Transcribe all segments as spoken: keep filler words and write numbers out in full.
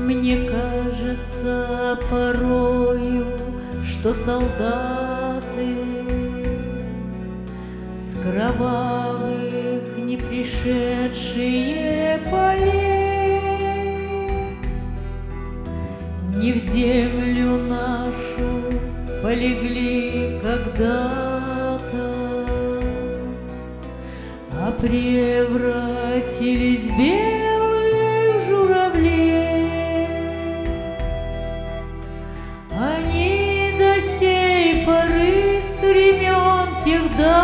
Мне кажется порою, что солдаты с кровавых не пришедшие полей не в землю нашу полегли когда-то, а превратились в белых журавлей. Они до сей поры с времен тех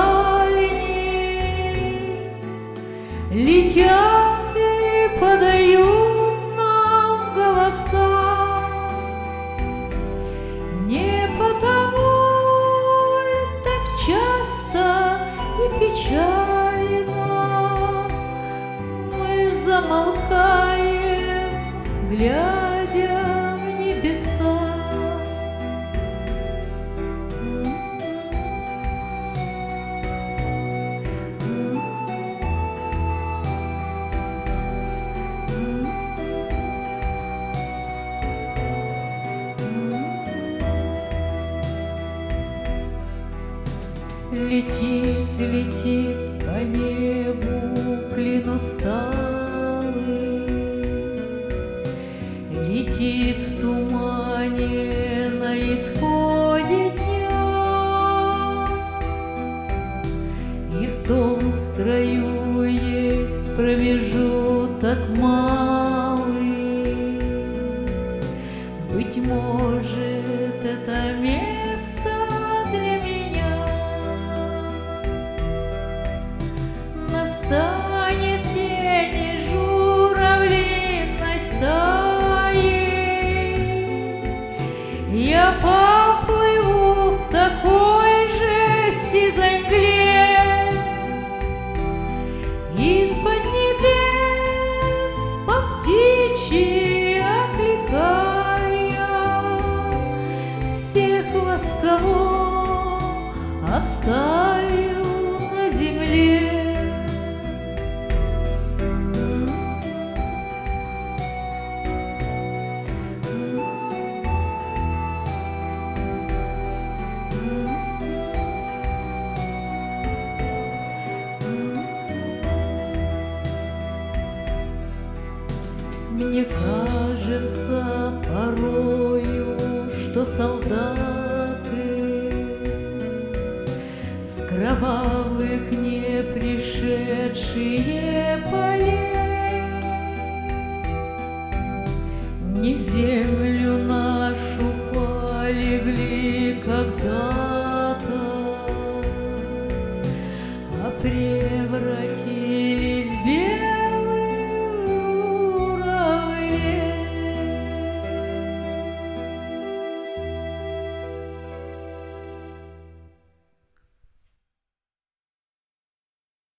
дальних летят и подают нам голоса. Не потому так часто и печально мы замолкаем, глядя в небеса. Летит, летит по небу клин усталый, летит в тумане на исходе дня, и в том строю есть промежуток малый. Быть может, это место для меня. Настанет день журавлиной стаи, я поплыву в такой же сизой мгле, из-под небес по птичьи окликая, всех восковых оставил на земле. Мне кажется порою, что солдаты с кровавых не пришедшие полей не в землю нашу полегли когда-то,